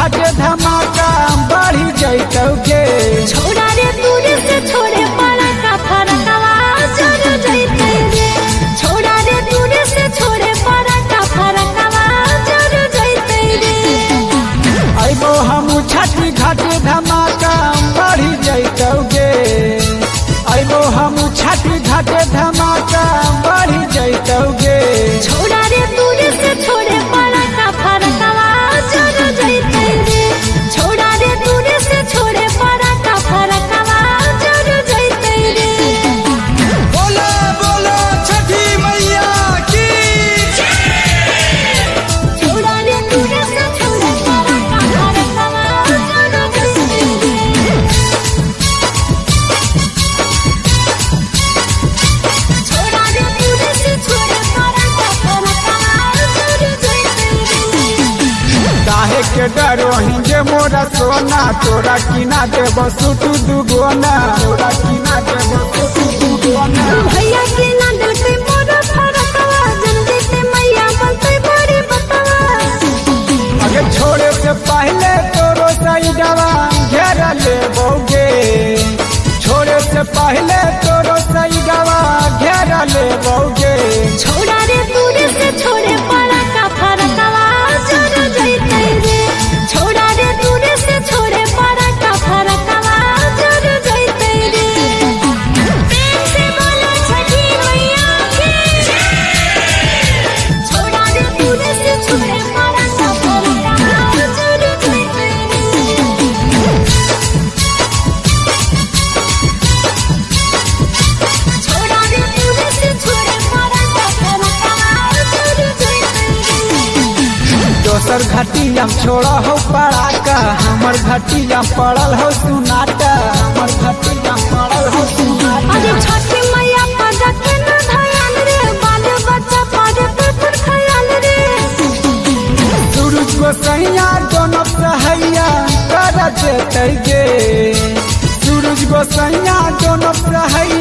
घाटे धमाका बढ़ी जैतौगे। छोड़ा रे दूर से छोड़े पड़ा का फरकवा जर जैते रे। छोड़ा रे दूर से छोड़े पड़ा का फरकवा जर जैते रे। अइबो हम छठी घाटे धमाका बढ़ी जैतौगे। अइबो हम छठी घाटे धमाका बढ़ी जैतौगे। छोड़ा रे दूर से छोड़े पड़ा का फरकवा जर जैते रे। छोड़ा रे दूर से छोड़े पड़ा का फरकवा जर जैते रे। बोलो बोलो छठी मैया की। छोड़ा रे दूर से छोड़े पड़ा का फरकवा जर जैते रे। छोड़ा रे दूर से छोड़े पड़ा का फरकवा जर जैते रे। काहे के डरो हिंजे मोरा सोना तोरा किना देबो सुटू दुगोना। तोरा किना देबो सुटू दुगोना। भैया के ना देते मोर फरकवा जन देते मैया बनते बड़ी बतवा। अगे छोड़े से पहले तोरो सईदवा घेर लेबोगे। छोड़े से पहले तोरो सईदवा घेर लेबोगे। छोड़ा रे दूर से छोड़े पड़ा का फरकवा जर जैते रे। छोड़ा रे दूर से छोड़े पड़ा का फरकवा जर जैते रे। प्रेम से बोलो छठी मैया की। छोड़ा रे दूर से छोड़े पड़ा का फरकवा जर जैते रे। छोड़ा रे दूर से छोड़े पड़ा का फरकवा जर जैते रे। दोसर घटिया छोड़ा हो पड़ाका हमर घटिया पड़ल हो सुनाटा। हमर घटिया पड़ल हो सुनाटा। अरे छठी मैया पदा के न धयान रे। बाल बच्चा पारे पे खयाल रे। सूरज को सैया दोनों सहैया कर देते गे। सूरज को सैया दोनों सहैया